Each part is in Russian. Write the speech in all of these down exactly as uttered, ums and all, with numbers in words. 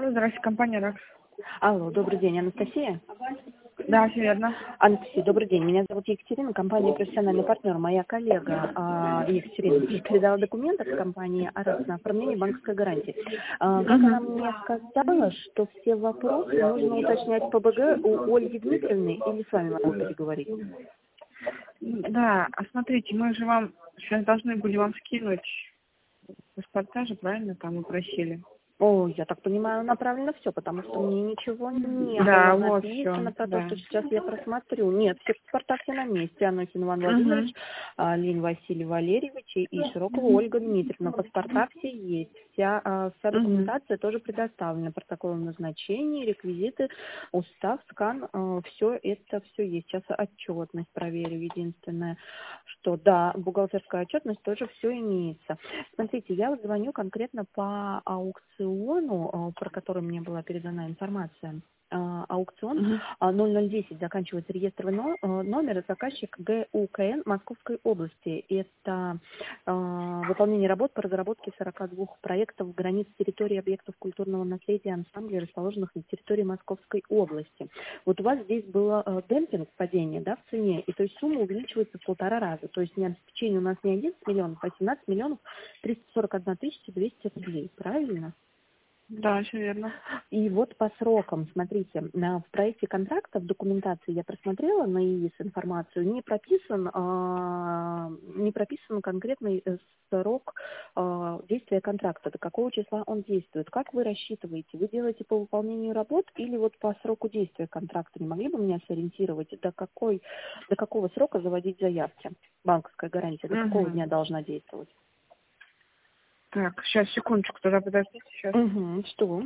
Здравствуйте, компания «Ракс». Алло, добрый день, Анастасия? Да, все верно. Анастасия, добрый день. Меня зовут Екатерина, компания «Профессиональный партнер». Моя коллега а, Екатерина передала документы в компании «Аракс» на оформление банковской гарантии. А, как она мне сказала, что все вопросы нужно уточнять по БГ у Ольги Дмитриевны или с вами могу переговорить? Да, а смотрите, мы же вам сейчас должны были вам скинуть паспорта же, правильно, там вы просили? О, я так понимаю, направлено все, потому что мне ничего не Да, было вот написано все, про то, да. что сейчас я просмотрю. Нет, все паспорта все на месте. Анохин Иван Владимирович, Угу. а, Лень Василий Валерьевич и и Широкова Ольга Дмитриевна. Паспорта все есть. Вся, а, вся Угу. документация тоже предоставлена. Протокол назначения, реквизиты, устав, скан. Все это все есть. Сейчас отчетность проверю. Единственное, что да, бухгалтерская отчетность тоже все имеется. Смотрите, я вот звоню конкретно по аукциону, про который мне была передана информация. Аукцион Угу. ноль ноль десять заканчивается реестровый номер, заказчик ГУКН Московской области. Это э, выполнение работ по разработке сорока двух проектов границ территории объектов культурного наследия ансамблей, расположенных на территории Московской области. Вот у вас здесь было э, демпинг, падение, да, в цене, и то есть сумма увеличивается в полтора раза. То есть обеспечение у нас не одиннадцать миллионов, а семнадцать миллионов триста сорок одна тысяча двести рублей. Правильно? Да, все верно. И вот по срокам, смотрите, на- в проекте контракта, в документации я просмотрела на ИИС информацию, не прописан, а, не прописан конкретный э, срок а, действия контракта, до какого числа он действует. Как вы рассчитываете? Вы делаете по выполнению работ или вот по сроку действия контракта? Не могли бы меня сориентировать, до, какой, до какого срока заводить заявки? Банковская гарантия, до какого Угу. дня должна действовать? Так, сейчас, секундочку, тогда подождите, сейчас. Угу, что?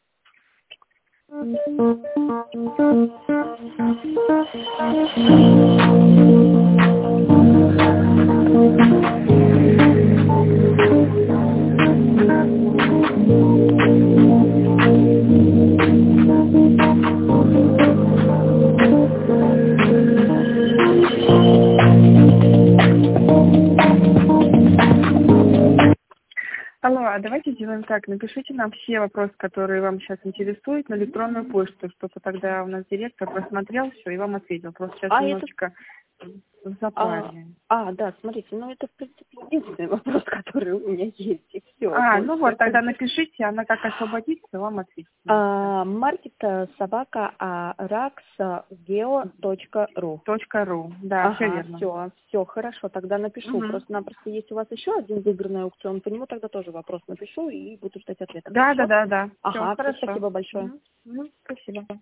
Алло, а давайте сделаем так. Напишите нам все вопросы, которые вам сейчас интересуют, на электронную почту, чтобы тогда у нас директор просмотрел все и вам ответил. Просто сейчас А немножечко в А, запаре. а, да, смотрите, ну это, в принципе, единственный вопрос, который у меня есть, и все. А, ну вот, тогда напишите, она как освободится, вам ответит. А, маркет собака аракс точка ру. Точка ру, да, все Ага, верно. все, все, хорошо, тогда напишу. Угу. Просто-напросто есть у вас еще один выигранный аукцион, по нему тогда тоже вопрос напишу и буду ждать ответа. Да, да, Хорошо? да, да. Все, Ага, всё, хорошо. спасибо большое. Угу. Угу. Спасибо.